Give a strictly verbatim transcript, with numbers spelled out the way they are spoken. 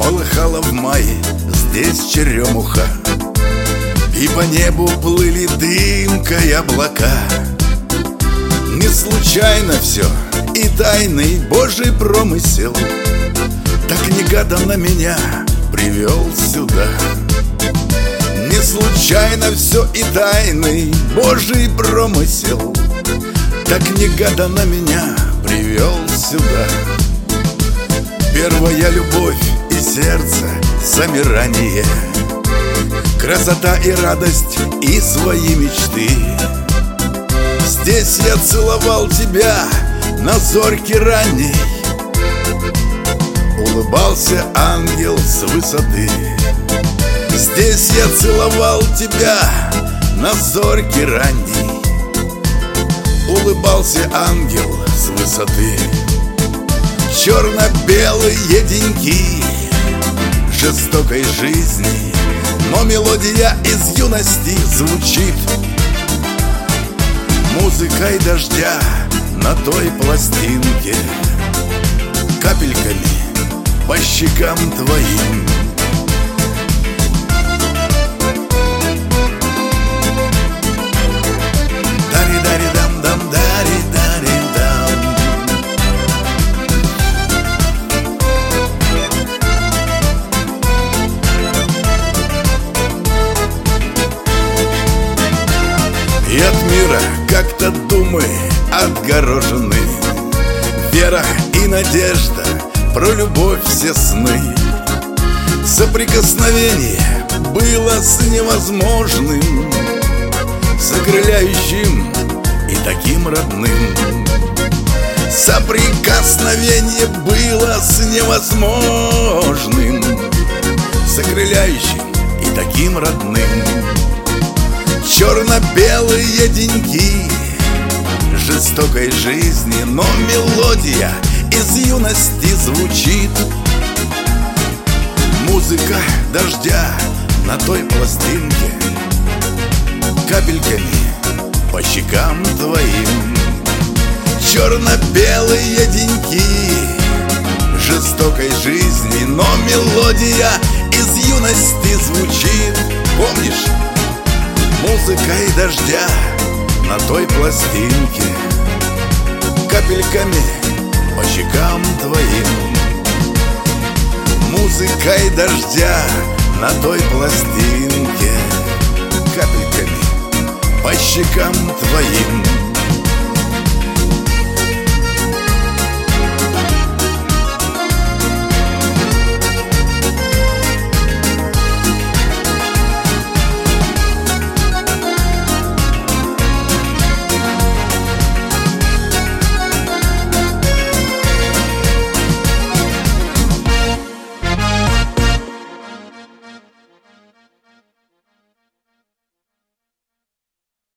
полыхала в мае здесь черемуха, и по небу плыли дымка и облака. Не случайно все и тайный Божий промысел так негаданно меня привел сюда. Не случайно все и тайный Божий промысел так негаданно меня привел сюда. Первая любовь и сердце замирание, красота и радость и свои мечты. Здесь я целовал тебя на зорьке ранней, улыбался ангел с высоты. Здесь я целовал тебя на зорьке ранней, улыбался ангел с высоты. Черно-белые деньки жестокой жизни, но мелодия из юности звучит музыкой дождя на той пластинке, капельками по щекам твоим. Дари-дари-дам-дам, дари-дари-дам. И от мира как-то думы отгорожены, вера и надежда, про любовь все сны. Соприкосновение было с невозможным, с окрыляющим и таким родным. Соприкосновение было с невозможным, с окрыляющим и таким родным. Черно-белые деньки жестокой жизни, но мелодия из юности звучит музыка дождя на той пластинке, капельками по щекам твоим. Черно-белые деньки жестокой жизни, но мелодия из юности звучит. Помнишь? Музыкой дождя на той пластинке, капельками по щекам твоим. Музыкой дождя на той пластинке, капельками по щекам твоим.